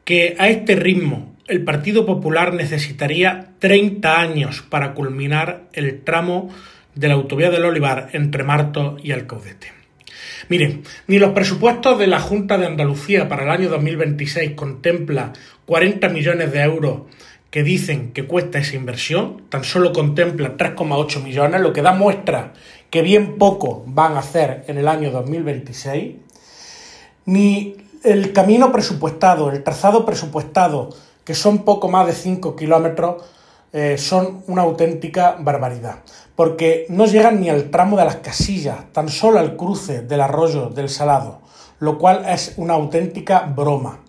que a este ritmo el Partido Popular necesitaría 30 años para culminar el tramo de la autovía del Olivar entre Martos y Alcaudete. Miren, ni los presupuestos de la Junta de Andalucía para el año 2026 contempla 40 millones de euros que dicen que cuesta esa inversión, tan solo contempla 3,8 millones, lo que da muestra que bien poco van a hacer en el año 2026, ni el camino presupuestado, el trazado presupuestado, que son poco más de 5 kilómetros, son una auténtica barbaridad, porque no llegan ni al tramo de las Casillas, tan solo al cruce del arroyo del Salado, lo cual es una auténtica broma.